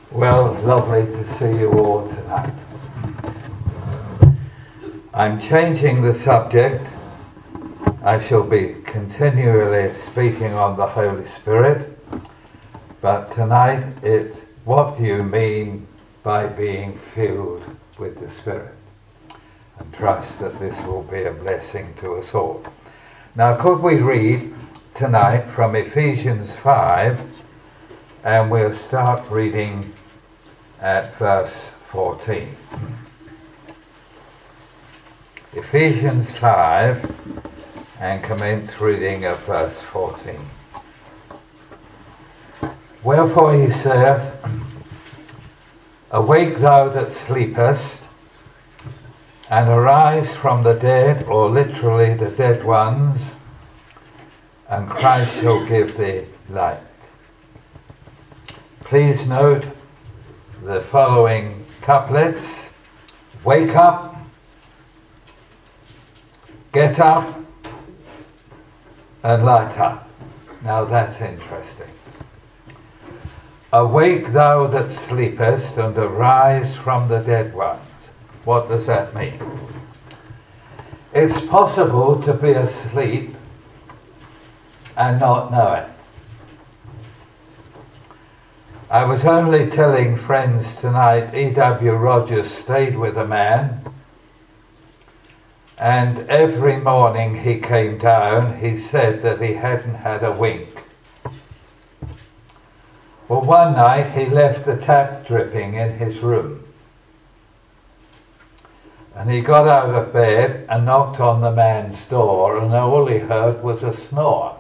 Well, lovely to see you all tonight. I'm changing the subject. I shall be continually speaking on the Holy Spirit, but tonight it's what do you mean by being filled with the Spirit? And trust that this will be a blessing to us all. Now, could we read tonight from Ephesians 5, and we'll start reading at verse 14. Ephesians 5, and commence reading at verse 14. Wherefore he saith, Awake thou that sleepest, and arise from the dead, or literally the dead ones, and Christ shall give thee light. Please note the following couplets. Wake up, get up, and light up. Now that's interesting. Awake thou that sleepest, and arise from the dead ones. What does that mean? It's possible to be asleep and not know it. I was only telling friends tonight, E.W. Rogers stayed with a man, and every morning he came down, he said that he hadn't had a wink. Well, one night he left the tap dripping in his room. And he got out of bed and knocked on the man's door, and all he heard was a snore.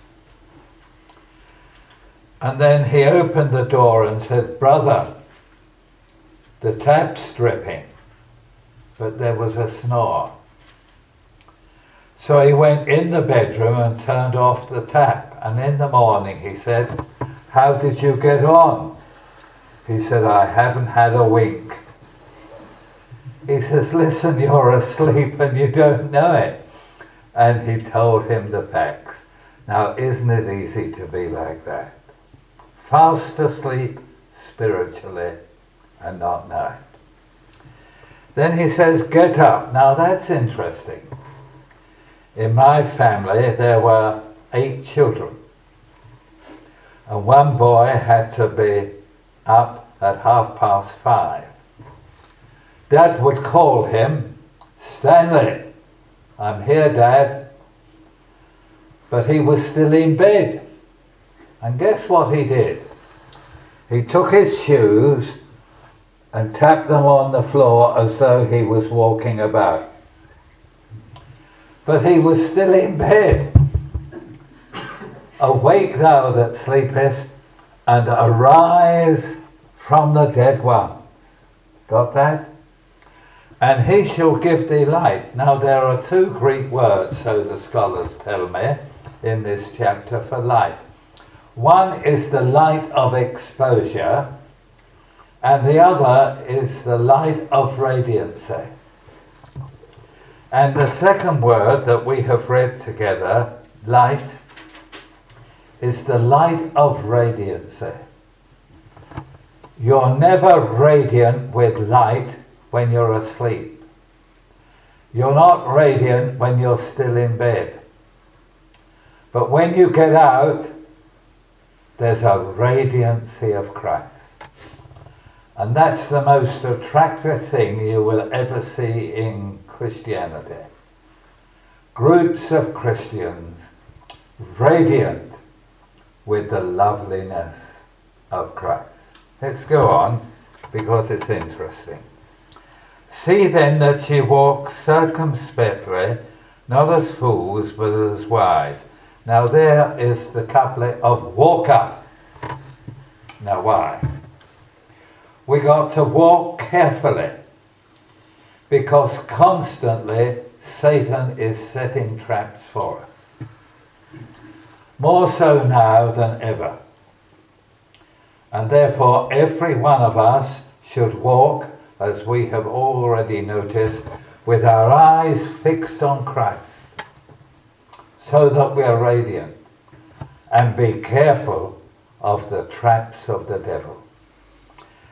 And then he opened the door and said, Brother, the tap's dripping. But there was a snore. So he went in the bedroom and turned off the tap. And in the morning he said, How did you get on? He said, I haven't had a wink. He says, listen, you're asleep and you don't know it. And he told him the facts. Now, isn't it easy to be like that? Fast asleep spiritually and not know it. Then he says, get up. Now, that's interesting. In my family, there were 8 children. And one boy had to be up at 5:30. Dad would call him, Stanley, I'm here, Dad. But he was still in bed. And guess what he did? He took his shoes and tapped them on the floor as though he was walking about. But he was still in bed. Awake thou that sleepest, and arise from the dead ones. Got that? And he shall give thee light. Now there are 2 Greek words, so the scholars tell me, in this chapter for light. One is the light of exposure, and the other is the light of radiancy. And the second word that we have read together, light, is the light of radiancy. You're never radiant with light when you're asleep. You're not radiant when you're still in bed. But when you get out, there's a radiancy of Christ. And that's the most attractive thing you will ever see in Christianity. Groups of Christians radiant with the loveliness of Christ. Let's go on, because it's interesting. See then that ye walk circumspectly, not as fools, but as wise. Now there is the couplet of walk up. Now why? We got to walk carefully, because constantly Satan is setting traps for us. More so now than ever. And therefore every one of us should walk, as we have already noticed, with our eyes fixed on Christ, so that we are radiant, and be careful of the traps of the devil.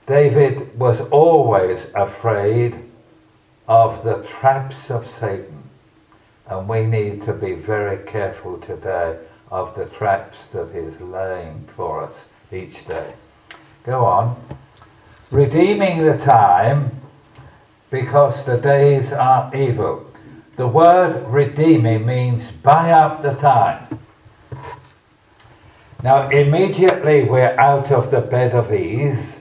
David was always afraid of the traps of Satan. And we need to be very careful today of the traps that he's laying for us each day. Go on. Redeeming the time because the days are evil. The word redeeming means buy up the time. Now immediately we're out of the bed of ease.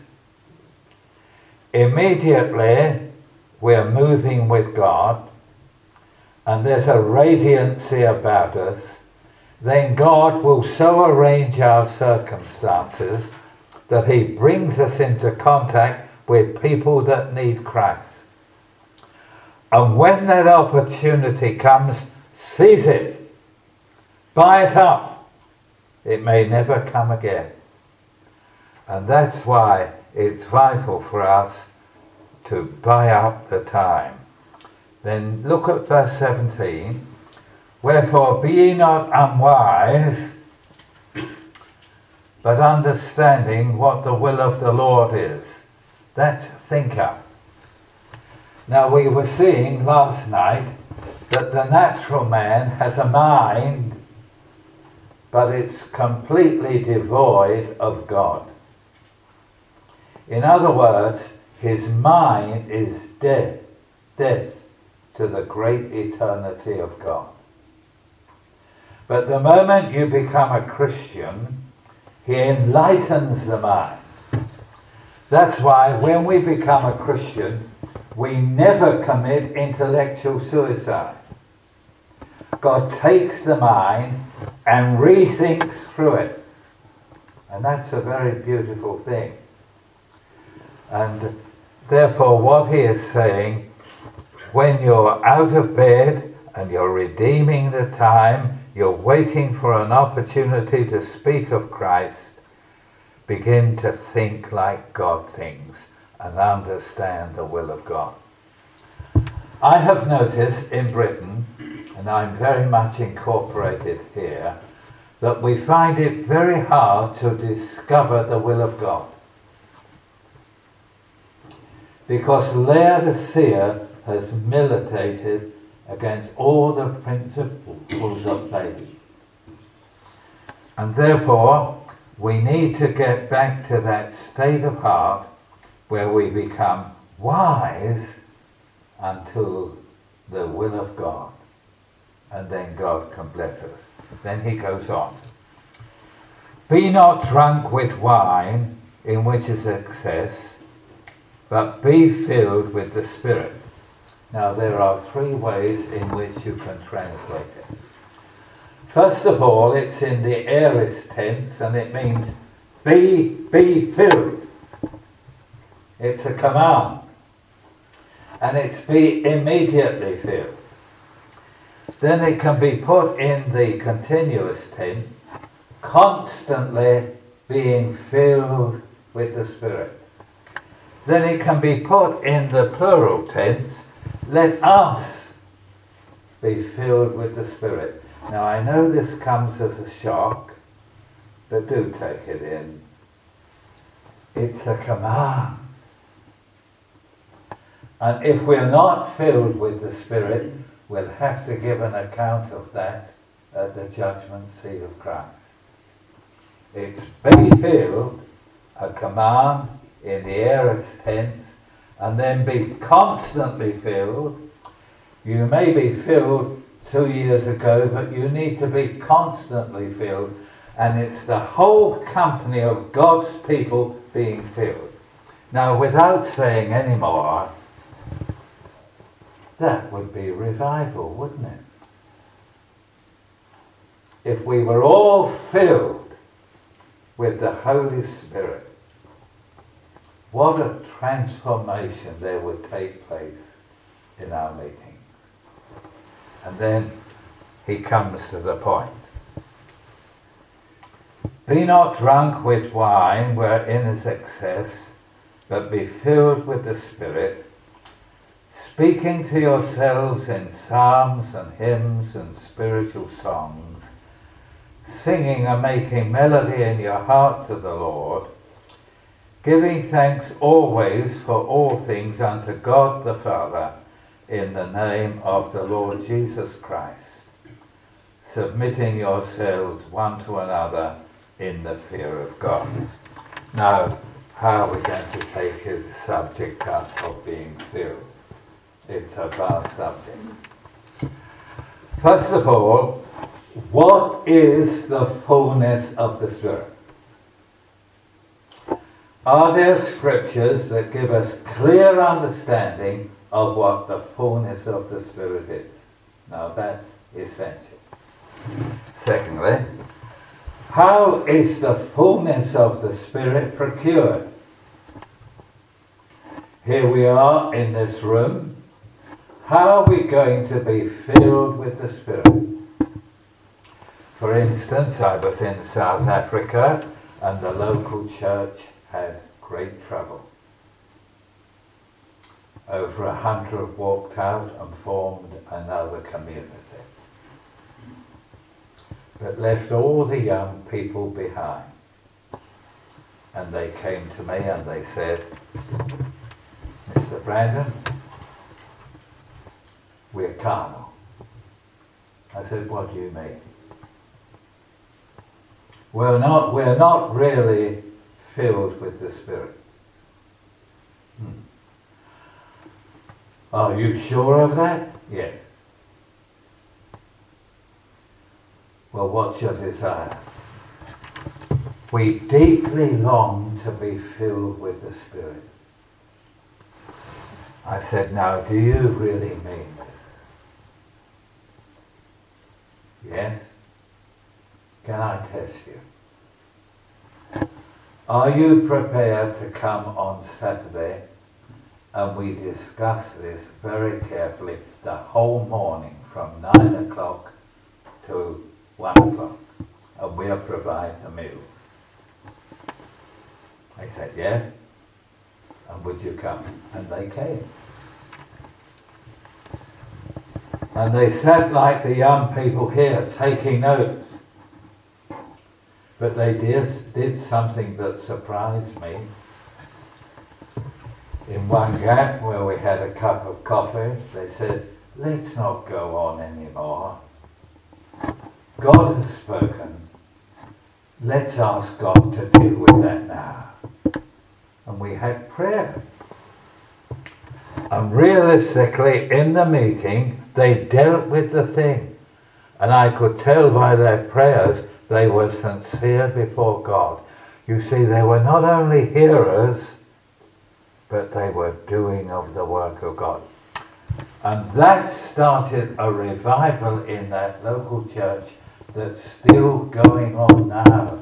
Immediately we're moving with God. And there's a radiancy about us, then God will so arrange our circumstances that he brings us into contact with people that need Christ. And when that opportunity comes, seize it. Buy it up. It may never come again. And that's why it's vital for us to buy up the time. Then look at verse 17. Wherefore be ye not unwise, but understanding what the will of the Lord is. That's think up. Now we were seeing last night that the natural man has a mind, but it's completely devoid of God. In other words, his mind is death to the great eternity of God. But the moment you become a Christian, he enlightens the mind. That's why when we become a Christian, we never commit intellectual suicide. God takes the mind and rethinks through it. And that's a very beautiful thing. And therefore what he is saying, when you're out of bed and you're redeeming the time, you're waiting for an opportunity to speak of Christ, begin to think like God thinks and understand the will of God. I have noticed in Britain, and I'm very much incorporated here, that we find it very hard to discover the will of God. Because Laodicea has militated against all the principles of faith. And therefore, we need to get back to that state of heart where we become wise unto the will of God. And then God can bless us. Then he goes on. Be not drunk with wine, in which is excess, but be filled with the Spirit. Now there are three ways in which you can translate it. First of all, it's in the aorist tense, and it means be filled. It's a command. And it's be immediately filled. Then it can be put in the continuous tense, constantly being filled with the Spirit. Then it can be put in the plural tense, let us be filled with the Spirit. Now I know this comes as a shock, but do take it in. It's a command. And if we're not filled with the Spirit, we'll have to give an account of that at the judgment seat of Christ. It's be filled, a command in the aorist tense, and then be constantly filled. You may be filled 2 years ago, but you need to be constantly filled. And it's the whole company of God's people being filled. Now, without saying any more, that would be revival, wouldn't it? If we were all filled with the Holy Spirit, what a transformation there would take place in our meetings. And then he comes to the point. Be not drunk with wine wherein is excess, but be filled with the Spirit, speaking to yourselves in psalms and hymns and spiritual songs, singing and making melody in your heart to the Lord, giving thanks always for all things unto God the Father, in the name of the Lord Jesus Christ, submitting yourselves one to another in the fear of God. Now, how are we going to take the subject up of being filled? It's a vast subject. First of all, what is the fullness of the Spirit? Are there scriptures that give us clear understanding of what the fullness of the Spirit is? Now that's essential. Secondly, how is the fullness of the Spirit procured? Here we are in this room. How are we going to be filled with the Spirit? For instance, I was in South Africa and the local church had great trouble. Over 100 walked out and formed another community, but left all the young people behind. And they came to me and they said, Mr. Brandon, we're carnal. I said, what do you mean? We're not really filled with the Spirit. Are you sure of that? Yes. Well, what's your desire? We deeply long to be filled with the Spirit. I said, now, do you really mean this? Yes? Can I test you? Are you prepared to come on Saturday and we discuss this very carefully the whole morning from 9 o'clock to 1 o'clock, and we'll provide a meal? I said, yes. And would you come? And they came. And they sat like the young people here, taking notes. But they did something that surprised me. In one gap where we had a cup of coffee, they said, let's not go on anymore. God has spoken. Let's ask God to deal with that now. And we had prayer. And realistically, in the meeting, they dealt with the thing. And I could tell by their prayers they were sincere before God. You see, they were not only hearers, but they were doing of the work of God. And that started a revival in that local church that's still going on now.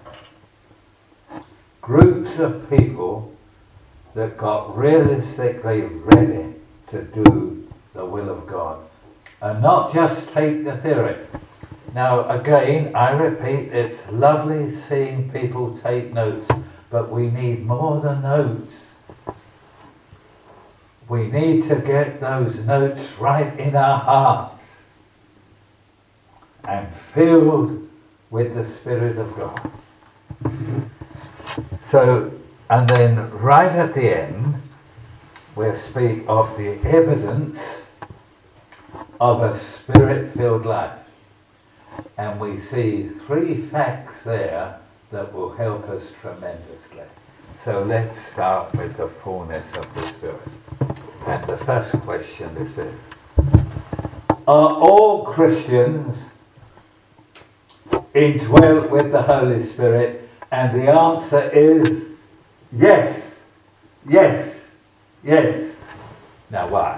Groups of people that got realistically ready to do the will of God and not just take the theory. Now again, I repeat, it's lovely seeing people take notes, but we need more than notes. We need to get those notes right in our hearts and filled with the Spirit of God. So, and then right at the end, we'll speak of the evidence of a Spirit-filled life. And we see 3 facts there that will help us tremendously. So let's start with the fullness of the Spirit. And the first question is this: are all Christians indwelt with the Holy Spirit? And the answer is yes, yes, yes. Now why?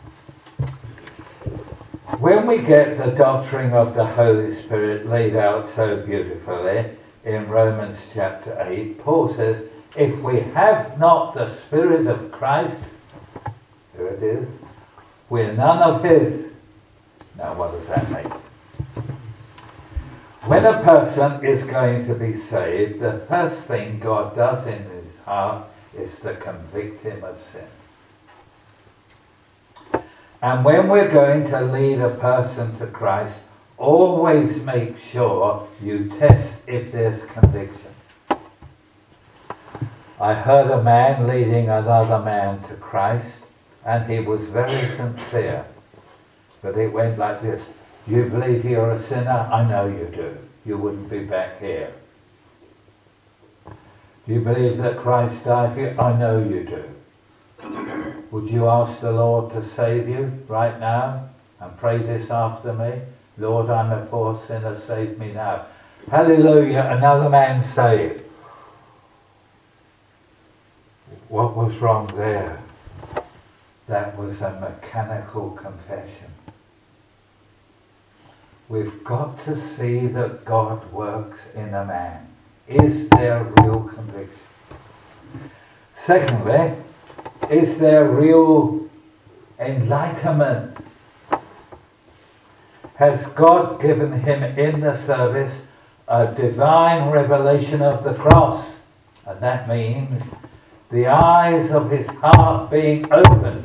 When we get the doctrine of the Holy Spirit laid out so beautifully in Romans chapter 8, Paul says, if we have not the Spirit of Christ, here it is, we're none of his. Now what does that mean? When a person is going to be saved, the first thing God does in his heart is to convict him of sin. And when we're going to lead a person to Christ, always make sure you test if there's conviction. I heard a man leading another man to Christ, and he was very sincere. But it went like this: you believe you're a sinner? I know you do. You wouldn't be back here. Do you believe that Christ died for you? I know you do. Would you ask the Lord to save you right now? And pray this after me. Lord, I'm a poor sinner, save me now. Hallelujah, another man saved. What was wrong there? That was a mechanical confession. We've got to see that God works in a man. Is there real conviction? Secondly, is there real enlightenment? Has God given him in the service a divine revelation of the cross? And that means the eyes of his heart being opened.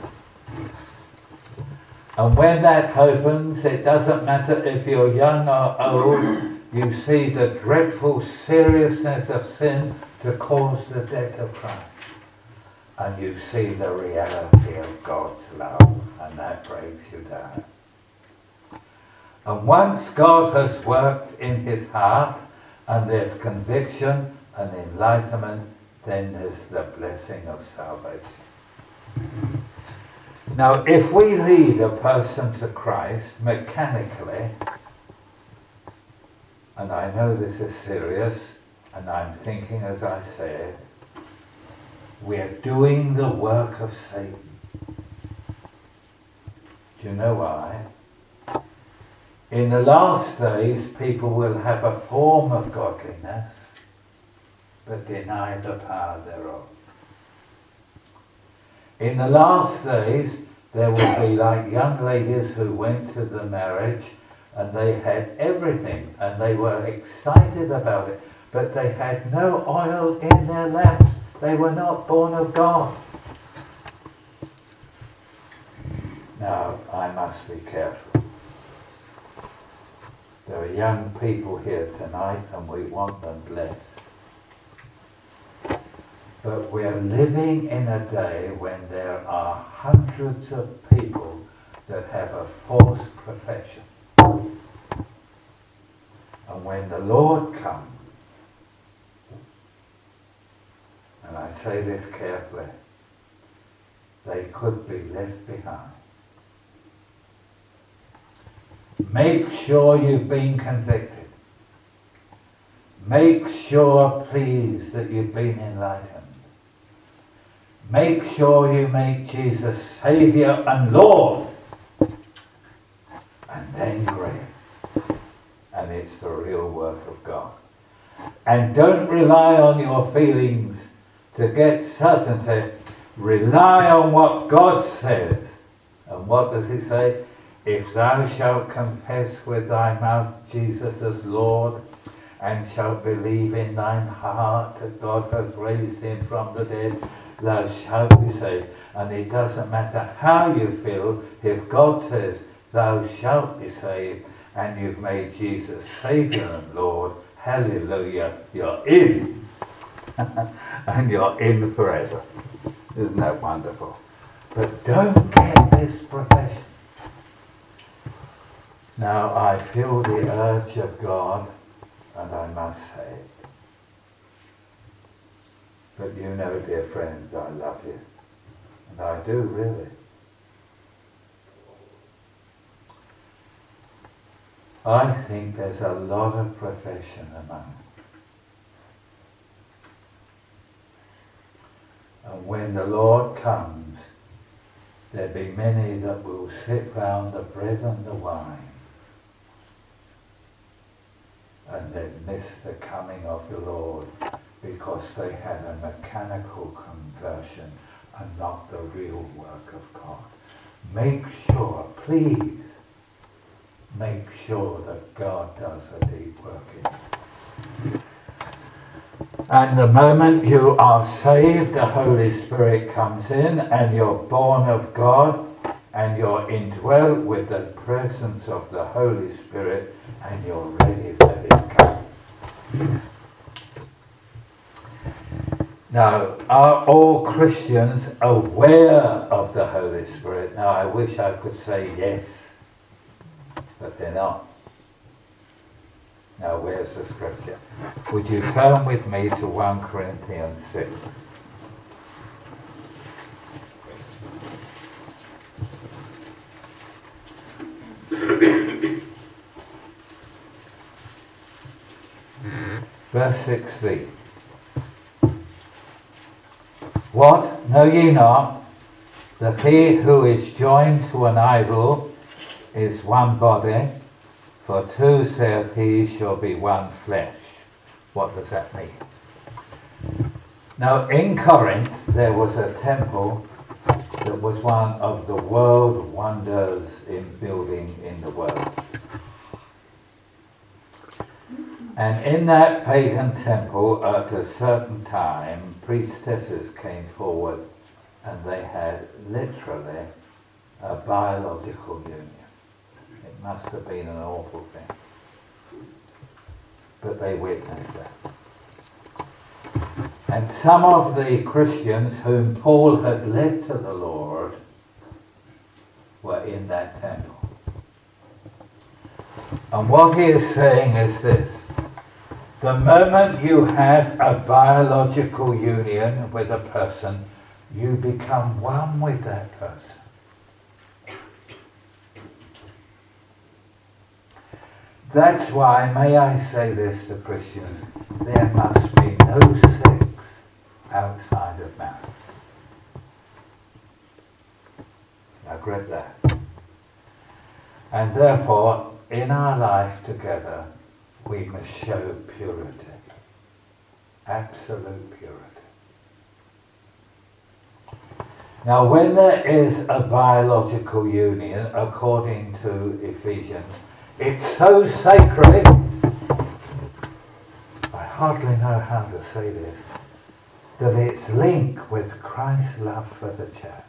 And when that opens, it doesn't matter if you're young or old, you see the dreadful seriousness of sin to cause the death of Christ. And you see the reality of God's love, and that breaks you down. And once God has worked in his heart, and there's conviction and enlightenment, then there's the blessing of salvation. Now, if we lead a person to Christ mechanically, and I know this is serious, and I'm thinking as I said, we're doing the work of Satan. Do you know why? In the last days, people will have a form of godliness, but deny the power thereof. In the last days, there will be like young ladies who went to the marriage and they had everything and they were excited about it, but they had no oil in their lamps. They were not born of God. Now, I must be careful. There are young people here tonight and we want them blessed. But we're living in a day when there are hundreds of people that have a false profession. And when the Lord comes, and I say this carefully, they could be left behind. Make sure you've been convicted. Make sure, please, that you've been enlightened. Make sure you make Jesus Saviour and Lord. And then great. And it's the real work of God. And don't rely on your feelings to get certainty. Rely on what God says. And what does he say? If thou shalt confess with thy mouth Jesus as Lord, and shalt believe in thine heart that God hath raised him from the dead, thou shalt be saved. And it doesn't matter how you feel, if God says thou shalt be saved, and you've made Jesus Saviour and Lord, hallelujah, you're in. And you're in forever. Isn't that wonderful? But don't get this profession. Now, I feel the urge of God, and I must say it. But you know, dear friends, I love you. And I do, really. I think there's a lot of profession among them. And when the Lord comes, there'll be many that will sit round the bread and the wine, and they miss the coming of the Lord because they had a mechanical conversion and not the real work of God. Make sure, please, make sure that God does a deep work in you. And the moment you are saved, the Holy Spirit comes in and you're born of God and you're indwelt with the presence of the Holy Spirit and you're ready for his coming. Now, are all Christians aware of the Holy Spirit? Now, I wish I could say yes, but they're not. Now, where's the scripture? Would you turn with me to 1 Corinthians 6? Verse 16. What? Know ye not that he who is joined to an idol is one body? For two, saith he, shall be one flesh. What does that mean? Now, in Corinth, there was a temple that was one of the world wonders in building in the world. And in that pagan temple, at a certain time, priestesses came forward and they had literally a biological union. It must have been an awful thing. But they witnessed that. And some of the Christians whom Paul had led to the Lord were in that temple. And what he is saying is this: the moment you have a biological union with a person, you become one with that person. That's why, may I say this to Christians, there must be no sex outside of marriage. Now grab that. And therefore, in our life together, we must show purity. Absolute purity. Now when there is a biological union, according to Ephesians, it's so sacred, I hardly know how to say this, that it's linked with Christ's love for the church.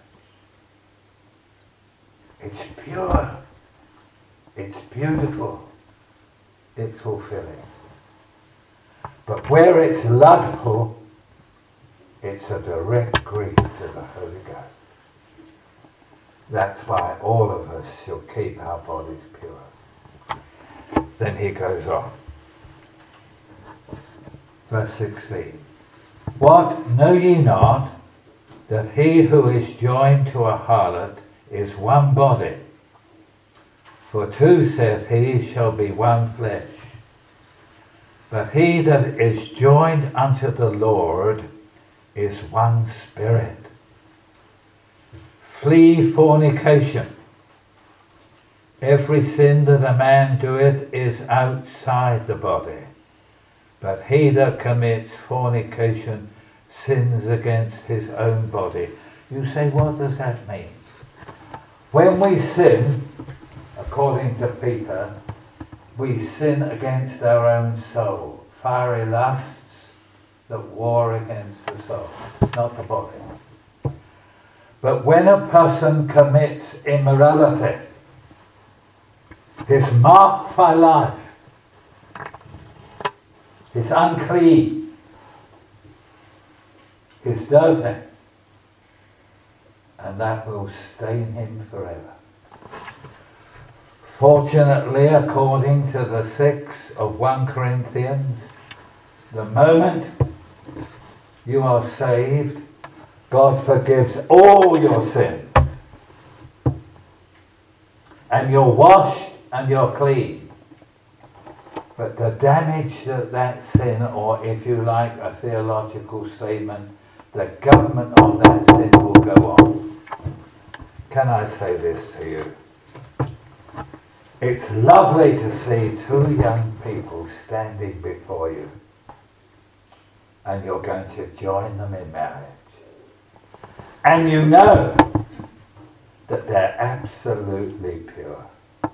It's pure, it's beautiful, it's fulfilling. But where it's lustful, it's a direct grief to the Holy Ghost. That's why all of us shall keep our bodies pure. Then he goes on. Verse 16. What, know ye not that he who is joined to a harlot is one body? For two, saith he, shall be one flesh. But he that is joined unto the Lord is one spirit. Flee fornication. Every sin that a man doeth is outside the body, but he that commits fornication sins against his own body. You say, what does that mean? When we sin, according to Peter, we sin against our own soul. Fiery lusts that war against the soul, not the body. But when a person commits immorality, he's marked by life, he's unclean, he's dirty, and that will stain him forever. Fortunately, according to the 6 of 1 Corinthians, the moment you are saved, God forgives all your sins. And you're washed and you're clean. But the damage that that sin, or if you like a theological statement, the government of that sin will go on. Can I say this to you? It's lovely to see two young people standing before you and you're going to join them in marriage. And you know that they're absolutely pure.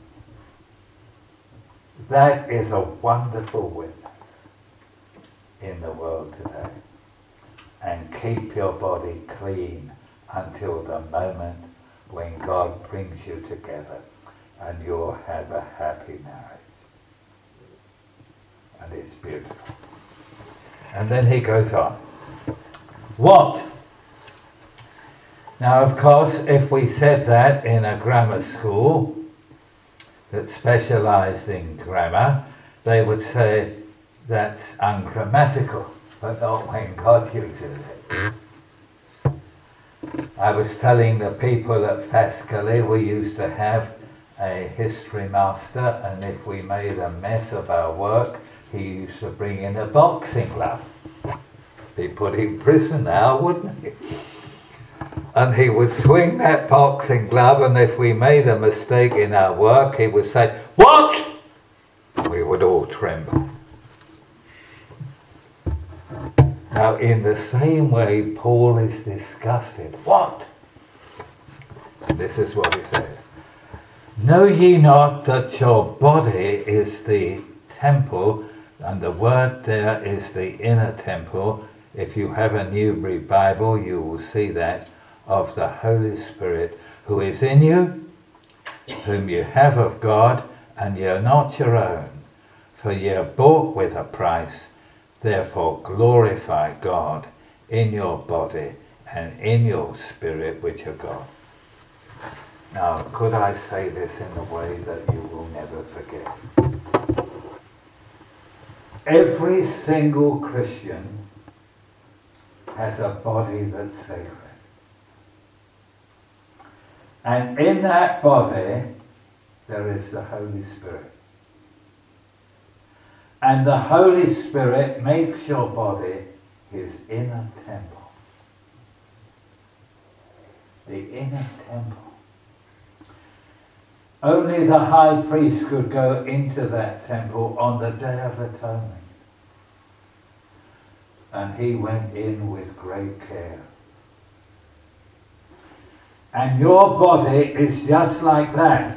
That is a wonderful witness in the world today. And keep your body clean until the moment when God brings you together and you'll have a happy marriage. And it's beautiful. And then he goes on. What? Now, of course, if we said that in a grammar school that specialised in grammar, they would say that's ungrammatical, but not when God uses it. I was telling the people at Fascally we used to have a history master, and if we made a mess of our work, he used to bring in a boxing glove. He'd be put in prison now, wouldn't he? And he would swing that boxing glove, and if we made a mistake in our work, he would say, "What?" We would all tremble. Now, in the same way, Paul is disgusted. What? And this is what he says. Know ye not that your body is the temple, and the word there is the inner temple. If you have a Newbury Bible, you will see that, of the Holy Spirit, who is in you, whom you have of God, and ye are not your own, for ye are bought with a price. Therefore glorify God in your body and in your spirit which are God. Now, could I say this in a way that you will never forget? Every single Christian has a body that's sacred. And in that body, there is the Holy Spirit. And the Holy Spirit makes your body his inner temple. The inner temple. Only the high priest could go into that temple on the Day of Atonement. And he went in with great care. And your body is just like that.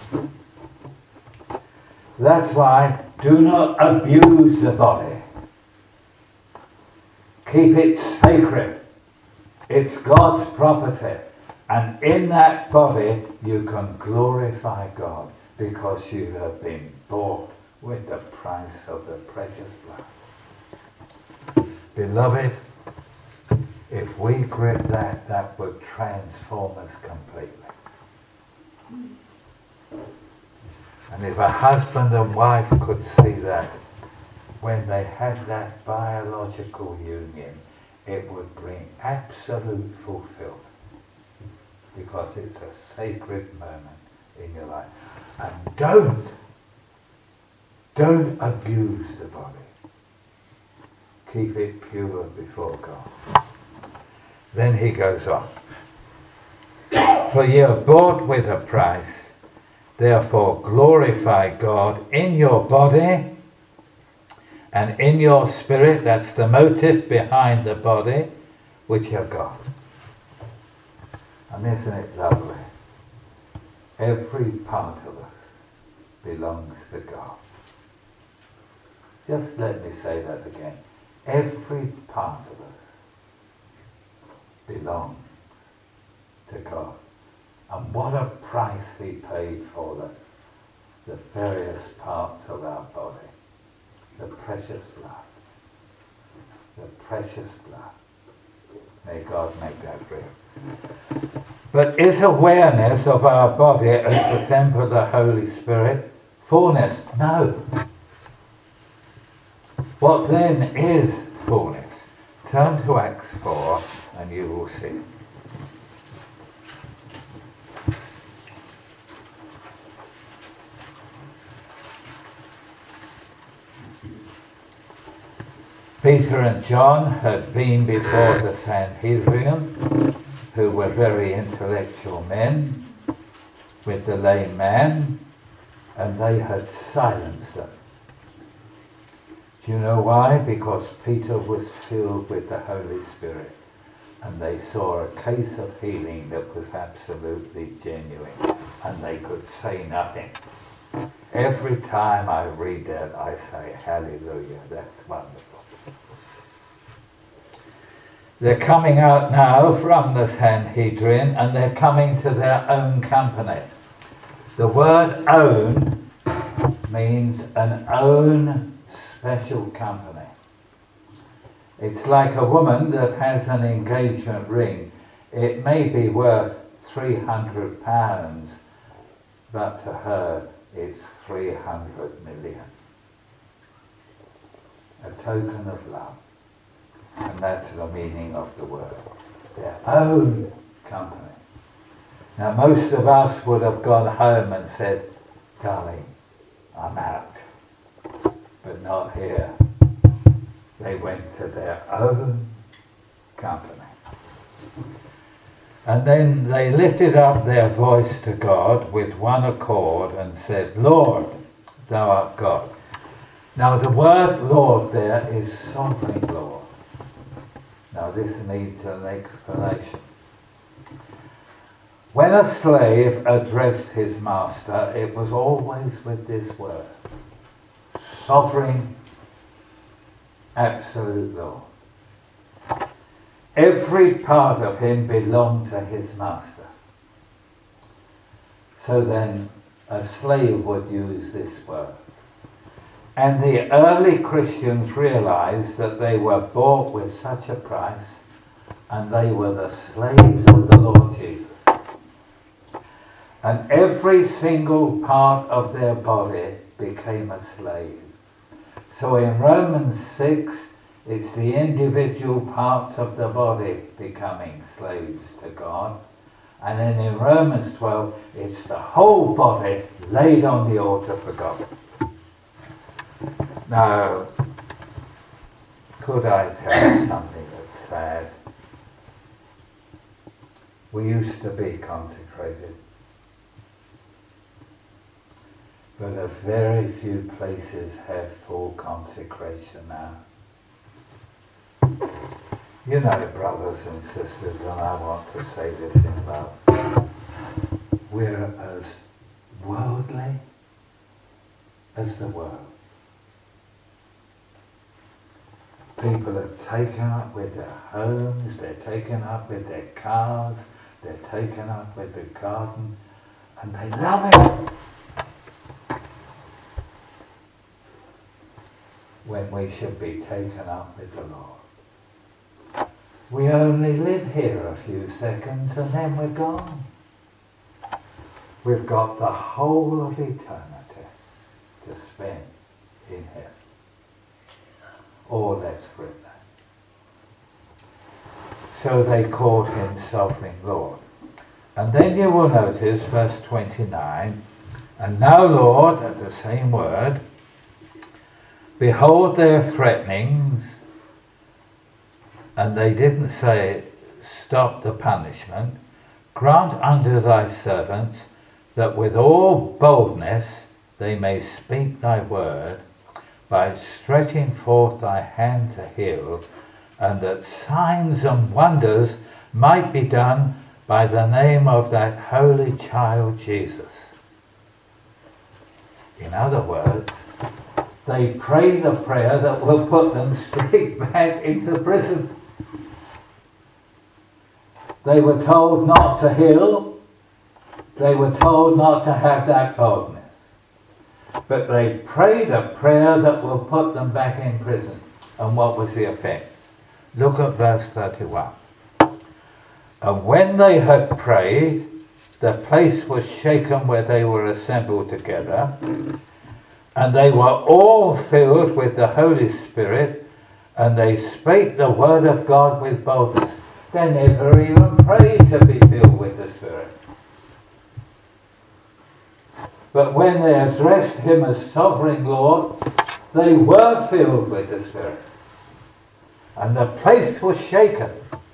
That's why do not abuse the body. Keep it sacred. It's God's property. And in that body you can glorify God because you have been bought with the price of the precious blood. Beloved, if we grip that, that would transform us completely. And if a husband and wife could see that when they had that biological union, it would bring absolute fulfillment. Because it's a sacred moment in your life. And don't abuse the body. Keep it pure before God. Then he goes on. For ye are bought with a price, therefore glorify God in your body and in your spirit. That's the motive behind the body, which are God. And isn't it lovely? Every part of us belongs to God. Just let me say that again. Every part of us belongs to God. And what a price he paid for the various parts of our body. The precious blood. The precious blood. May God make that real. But is awareness of our body as the temple of the Holy Spirit fullness? No. What then is fullness? Turn to Acts 4 and you will see. Peter and John had been before the Sanhedrin, who were very intellectual men, with the lame man, and they had silenced them. Do you know why? Because Peter was filled with the Holy Spirit, and they saw a case of healing that was absolutely genuine, and they could say nothing. Every time I read that, I say, hallelujah, that's wonderful. They're coming out now from the Sanhedrin, and they're coming to their own company. The word own means an own special company. It's like a woman that has an engagement ring. It may be worth £300, but to her it's 300 million. A token of love. And that's the meaning of the word. Their own company. Now most of us would have gone home and said, darling, I'm out. But not here. They went to their own company. And then they lifted up their voice to God with one accord and said, Lord, thou art God. Now the word Lord there is sovereign Lord. Now this needs an explanation. When a slave addressed his master, it was always with this word. Sovereign, absolute Lord. Every part of him belonged to his master. So then a slave would use this word. And the early Christians realized that they were bought with such a price, and they were the slaves of the Lord Jesus. And every single part of their body became a slave. So in Romans 6, it's the individual parts of the body becoming slaves to God. And then in Romans 12, it's the whole body laid on the altar for God. Now, could I tell you something that's sad? We used to be consecrated. But a very few places have full consecration now. You know, brothers and sisters, and I want to say this in love, we're as worldly as the world. People are taken up with their homes, they're taken up with their cars, they're taken up with the garden, and they love it. When we should be taken up with the Lord. We only live here a few seconds and then we're gone. We've got the whole of eternity to spend in heaven. Or less for it. So they called him Sovereign Lord. And then you will notice verse 29, and now Lord, at the same word, behold their threatenings, and they didn't say stop the punishment, grant unto thy servants that with all boldness they may speak thy word by stretching forth thy hand to heal, and that signs and wonders might be done by the name of that holy child Jesus. In other words, they prayed a prayer that will put them straight back into prison. They were told not to heal. They were told not to have that boldness. But they prayed a prayer that will put them back in prison. And what was the effect? Look at verse 31. And when they had prayed, the place was shaken where they were assembled together, and they were all filled with the Holy Spirit, and they spake the word of God with boldness. They never even prayed to be filled with the Spirit. But when they addressed him as Sovereign Lord, they were filled with the Spirit. And the place was shaken.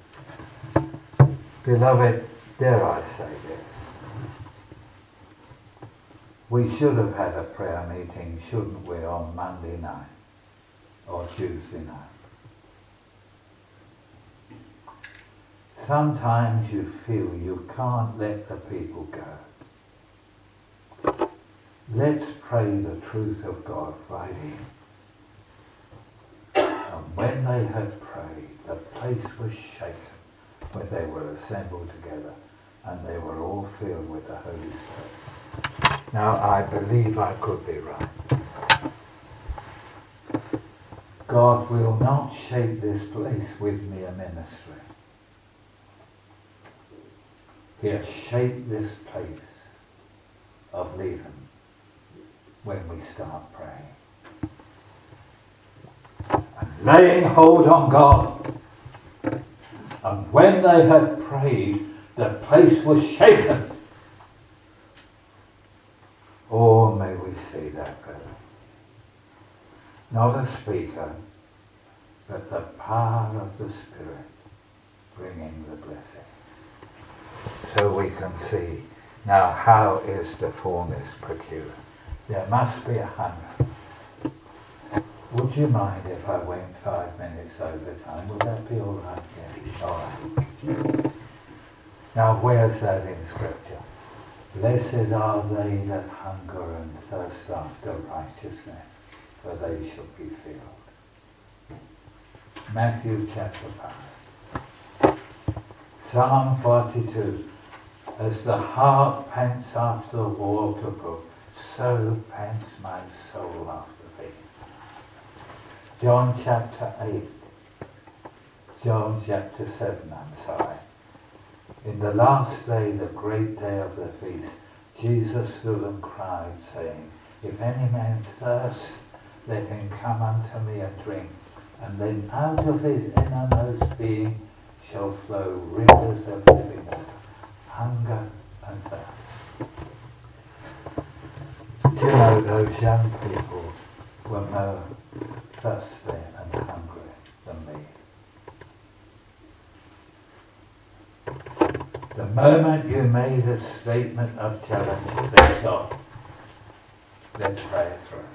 Beloved, dare I say this? We should have had a prayer meeting, shouldn't we, on Monday night or Tuesday night? Sometimes you feel you can't let the people go. Let's pray the truth of God right in. And when they had prayed, the place was shaken where they were assembled together, and they were all filled with the Holy Spirit. Now I believe I could be right. God will not shape this place with mere ministry. He'll shape this place of living when we start praying. And laying hold on God. And when they had prayed, the place was shaken. Oh, may we see that, brother. Not a speaker, but the power of the Spirit bringing the blessing. So we can see now how is the fullness procured. There must be a hunger. Would you mind if I went 5 minutes over time? Would that be all right? Yeah. All right. Now where's that in Scripture? Blessed are they that hunger and thirst after righteousness, for they shall be filled. Matthew chapter 5. Psalm 42. As the hart pants after the water brook, so pants my soul after thee. John chapter 8. John chapter 7, I'm sorry. In the last day, the great day of the feast, Jesus stood and cried, saying, If any man thirst, let him come unto me and drink. And then out of his innermost being shall flow rivers of living water. Hunger and thirst. Do you know those young people were more thirsty and hungry than me? The moment you made a statement of challenge, they stop. Let's pray it through.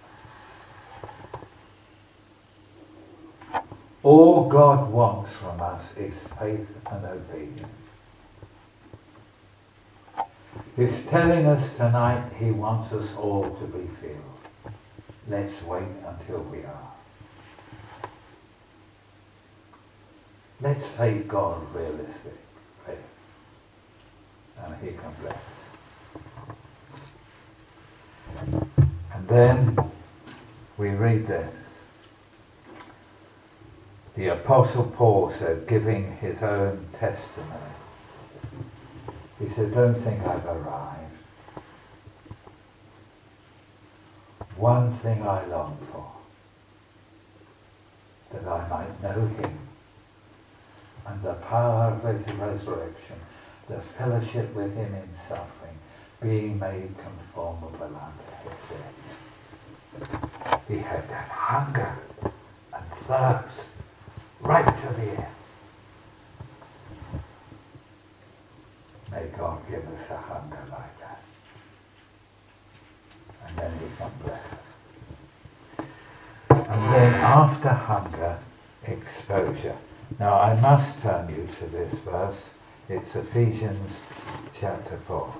All God wants from us is faith and obedience. He's telling us tonight he wants us all to be filled. Let's wait until we are. Let's take God realistic. And he can bless us. And then we read this. The Apostle Paul said, giving his own testimony. He said, don't think I've arrived. One thing I long for, that I might know him and the power of his resurrection, the fellowship with him in suffering, being made conformable unto his death. He had that hunger and thirst right to the end. May God give us a hunger like that. And then he can bless us. And then after hunger, exposure. Now I must turn you to this verse. It's Ephesians chapter 4.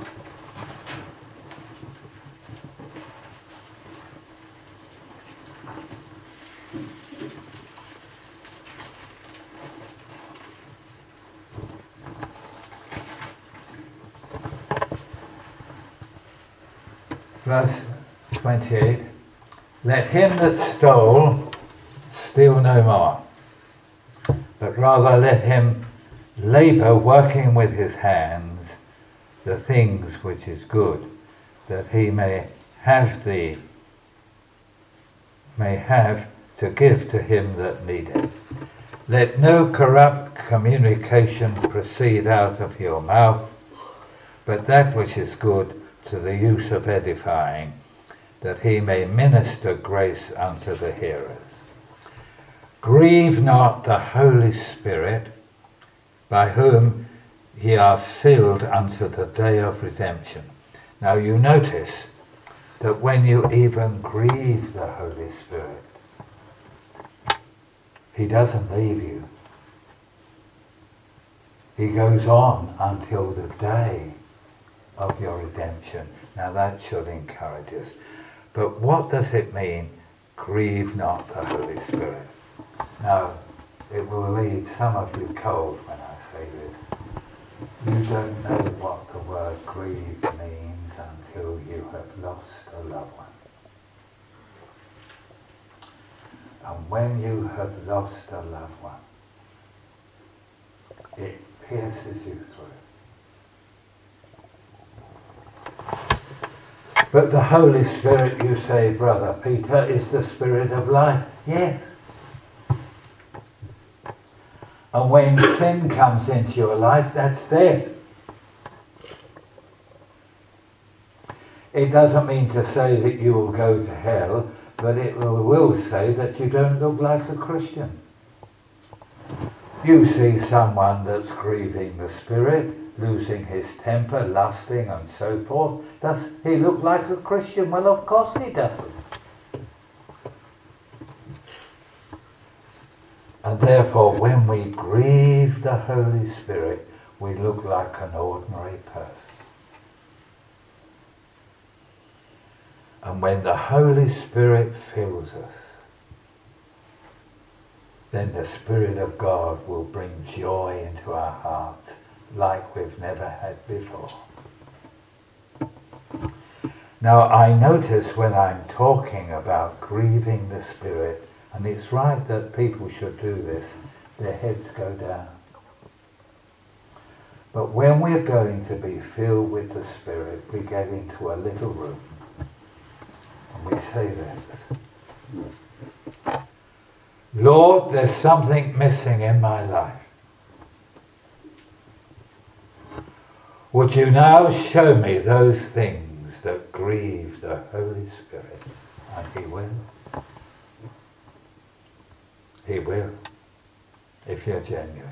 Verse 28. Let him that stole steal no more, but rather let him labour, working with his hands the things which is good, that he may have to give to him that needeth. Let no corrupt communication proceed out of your mouth, but that which is good to the use of edifying, that he may minister grace unto the hearers. Grieve not the Holy Spirit, by whom ye are sealed unto the day of redemption. Now you notice that when you even grieve the Holy Spirit, he doesn't leave you. He goes on until the day of your redemption. Now that should encourage us. But what does it mean, grieve not the Holy Spirit? Now, it will leave some of you cold when I say this. You don't know what the word grieve means until you have lost a loved one. And when you have lost a loved one, it pierces you through. But the Holy Spirit, you say, Brother Peter, is the Spirit of life. Yes. And when sin comes into your life, that's death. It doesn't mean to say that you will go to hell, but it will say that you don't look like a Christian. You see someone that's grieving the Spirit, losing his temper, lusting and so forth. Does he look like a Christian? Well, of course he doesn't. And therefore, when we grieve the Holy Spirit, we look like an ordinary person. And when the Holy Spirit fills us, then the Spirit of God will bring joy into our hearts like we've never had before. Now, I notice when I'm talking about grieving the Spirit, and it's right that people should do this, their heads go down. But when we're going to be filled with the Spirit, we get into a little room and we say this: Lord, there's something missing in my life. Would you now show me those things that grieve the Holy Spirit? And he will. He will, if you're genuine.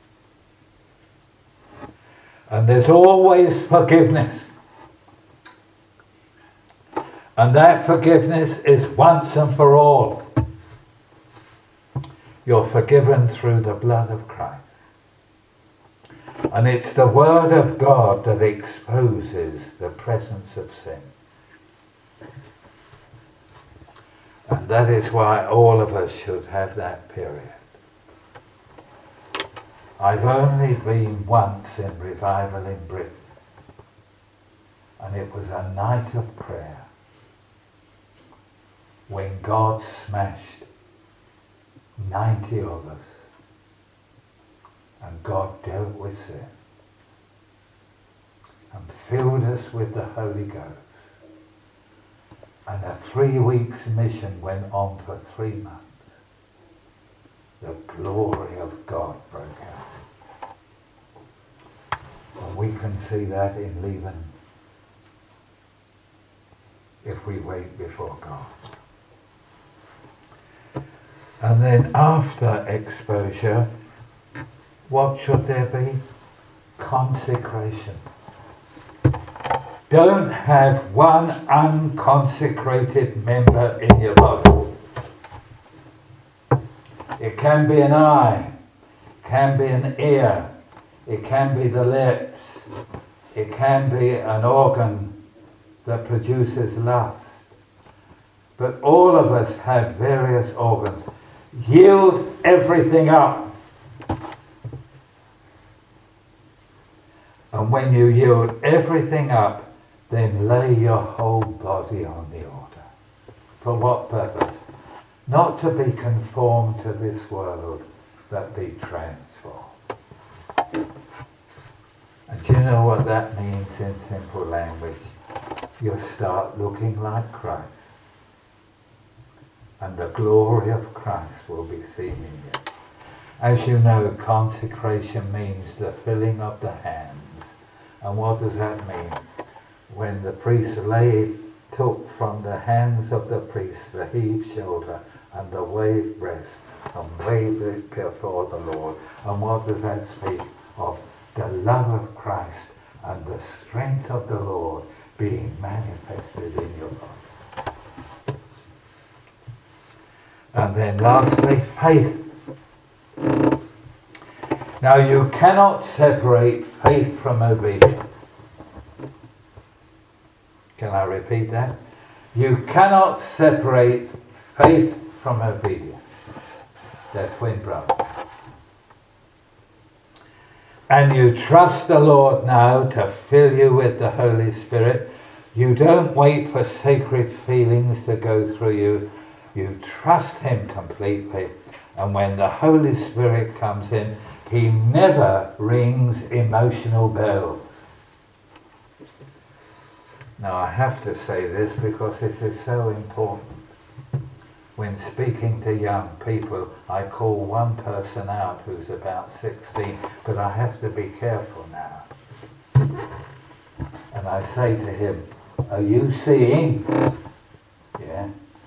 And there's always forgiveness. And that forgiveness is once and for all. You're forgiven through the blood of Christ. And it's the Word of God that exposes the presence of sin. And that is why all of us should have that period. I've only been once in revival in Britain, and it was a night of prayer when God smashed 90 of us and God dealt with sin and filled us with the Holy Ghost. And a 3 weeks mission went on for 3 months. The glory of God broke out. And we can see that in Leven if we wait before God. And then after exposure, what should there be? Consecration. Don't have one unconsecrated member in your body. It can be an eye, it can be an ear, it can be the lips, it can be an organ that produces lust. But all of us have various organs. Yield everything up. And when you yield everything up, then lay your whole body on the altar. For what purpose? Not to be conformed to this world, but be transformed. And do you know what that means in simple language? You'll start looking like Christ. And the glory of Christ will be seen in you. As you know, consecration means the filling of the hands. And what does that mean? When the priest took from the hands of the priest the heaved shoulder and the waved breast and waved it before the Lord. And what does that speak of? The love of Christ and the strength of the Lord being manifested in your body. And then lastly, faith. Now you cannot separate faith from obedience. Can I repeat that? You cannot separate faith from obedience. They're twin brothers. And you trust the Lord now to fill you with the Holy Spirit. You don't wait for sacred feelings to go through you, You trust him completely. And when the Holy Spirit comes in, he never rings emotional bells. Now I have to say this because this is so important. When speaking to young people, I call one person out who's about 16, but I have to be careful now. And I say to him, are you seeing? Yeah.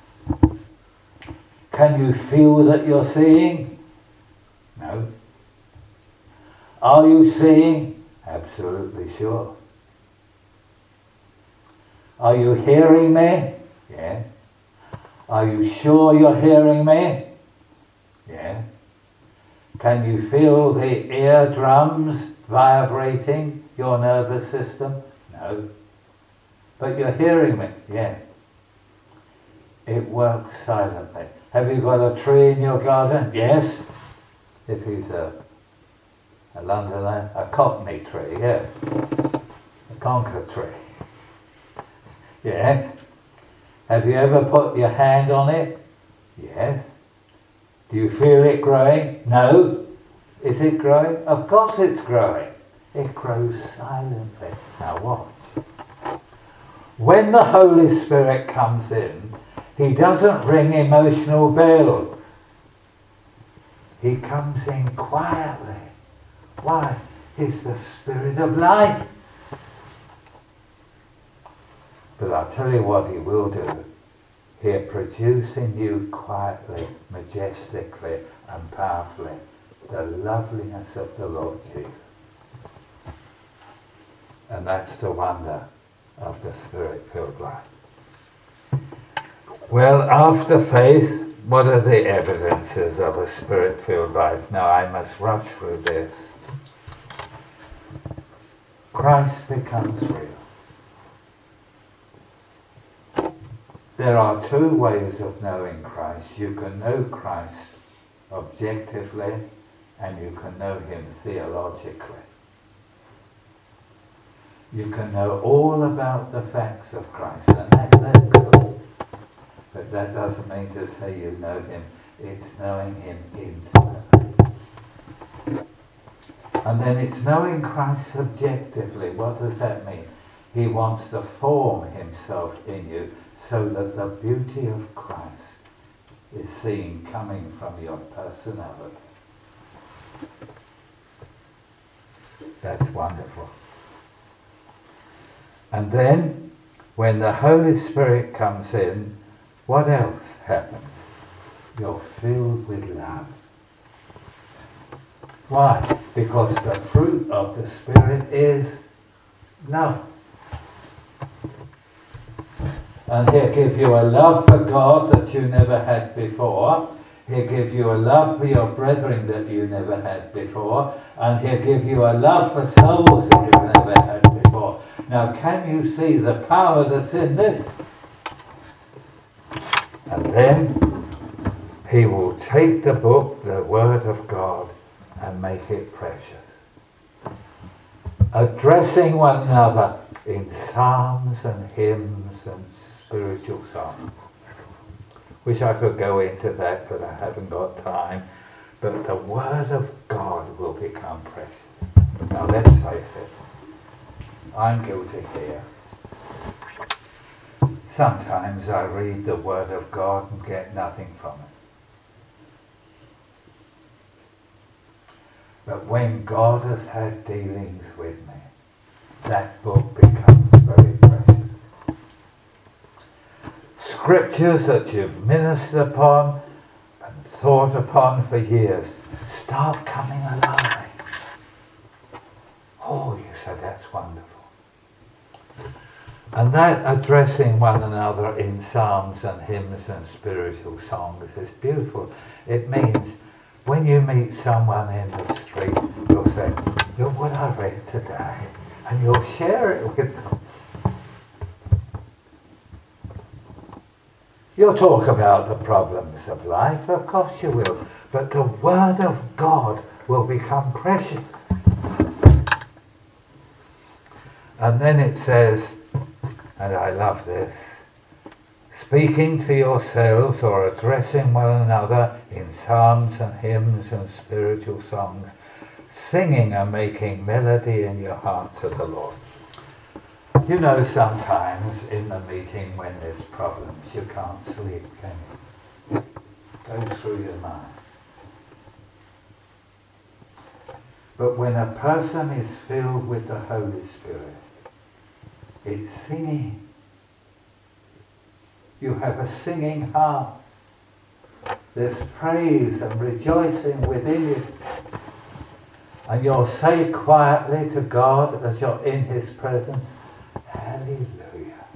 Can you feel that you're seeing? No. Are you seeing? Absolutely sure. Are you hearing me? Yeah. Are you sure you're hearing me? Yeah. Can you feel the eardrums vibrating your nervous system? No. But you're hearing me? Yeah. It works silently. Have you got a tree in your garden? Yes. If he's a Londoner, a Cockney tree, yeah. A Conker tree. Yes. Have you ever put your hand on it? Yes. Do you feel it growing? No. Is it growing? Of course it's growing. It grows silently. Now watch. When the Holy Spirit comes in, he doesn't ring emotional bells. He comes in quietly. Why? He's the Spirit of life. But I'll tell you what he will do. He'll produce in you quietly, majestically and powerfully the loveliness of the Lord Jesus. And that's the wonder of the Spirit-filled life. Well, after faith, what are the evidences of a Spirit-filled life? Now I must rush through this. Christ becomes real. There are two ways of knowing Christ. You can know Christ objectively and you can know him theologically. You can know all about the facts of Christ, and that's excellent. But that doesn't mean to say you know him. It's knowing him intimately. And then it's knowing Christ subjectively. What does that mean? He wants to form himself in you so that the beauty of Christ is seen coming from your personality. That's wonderful. And then, when the Holy Spirit comes in, what else happens? You're filled with love. Why? Because the fruit of the Spirit is love. And he'll give you a love for God that you never had before. He'll give you a love for your brethren that you never had before. And he'll give you a love for souls that you've never had before. Now, can you see the power that's in this? And then he will take the book, the Word of God, and make it precious. Addressing one another in psalms and hymns and spiritual songs. Wish I could go into that, but I haven't got time. But the Word of God will become precious. Now let's face it. I'm guilty here. Sometimes I read the Word of God and get nothing from it. But when God has had dealings with me, that book becomes very precious. Scriptures that you've ministered upon and thought upon for years start coming alive. Oh, you said that's wonderful. And that addressing one another in psalms and hymns and spiritual songs is beautiful. It means when you meet someone in the street, you'll say, look what I read today. And you'll share it with them. You'll talk about the problems of life, of course you will. But the Word of God will become precious. And then it says, and I love this, speaking to yourselves or addressing one another in psalms and hymns and spiritual songs, singing and making melody in your heart to the Lord. You know, sometimes in the meeting when there's problems, you can't sleep, can you? Go through your mind. But when a person is filled with the Holy Spirit, it's singing. You have a singing heart. There's praise and rejoicing within you. And you'll say quietly to God as you're in His presence, Hallelujah.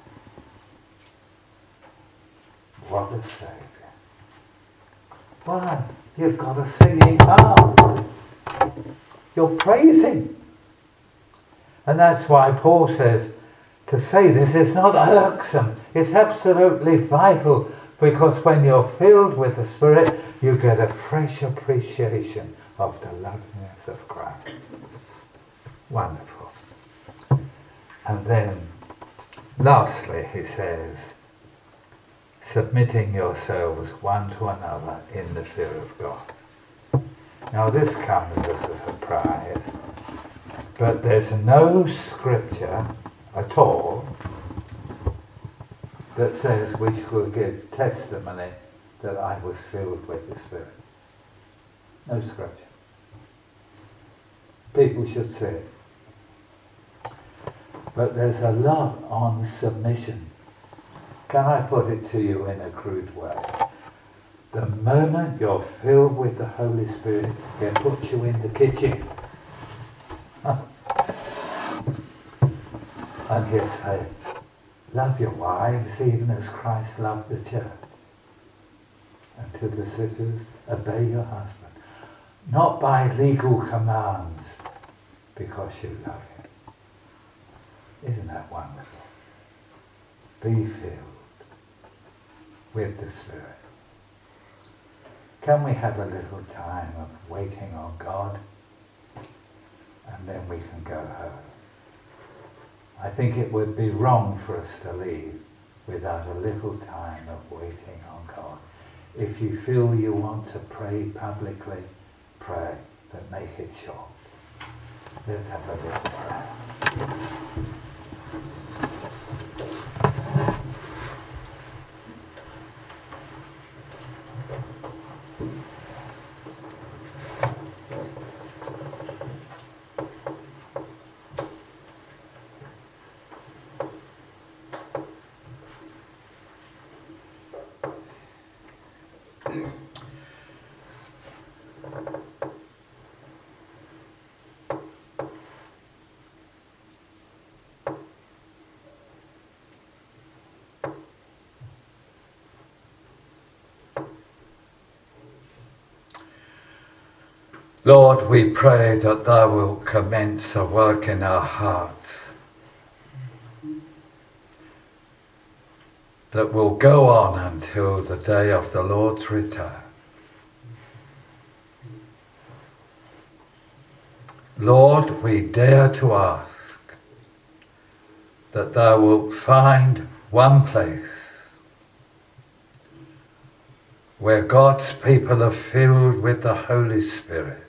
What a Saviour. Why? You've got a singing heart. You're praising. And that's why Paul says, to say this is not irksome. It's absolutely vital, because when you're filled with the Spirit, you get a fresh appreciation of the loveliness of Christ. Wonderful. And then, lastly, he says, submitting yourselves one to another in the fear of God. Now this comes as a surprise, but there's no scripture at all that says we should give testimony that I was filled with the Spirit. No scripture. People should say it. But there's a lot on submission. Can I put it to you in a crude way? The moment you're filled with the Holy Spirit, it puts you in the kitchen. And he'll say, love your wives even as Christ loved the church. And to the sisters, obey your husband. Not by legal commands, because you love him. Isn't that wonderful? Be filled with the Spirit. Can we have a little time of waiting on God? And then we can go home. I think it would be wrong for us to leave without a little time of waiting on God. If you feel you want to pray publicly, pray, but make it short. Let's have a little prayer. Lord, we pray that thou wilt commence a work in our hearts that will go on until the day of the Lord's return. Lord, we dare to ask that thou wilt find one place where God's people are filled with the Holy Spirit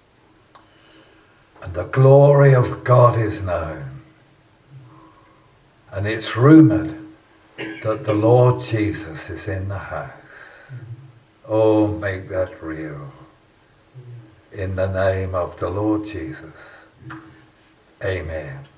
and the glory of God is known. And it's rumoured that the Lord Jesus is in the house. Oh, make that real. In the name of the Lord Jesus. Amen.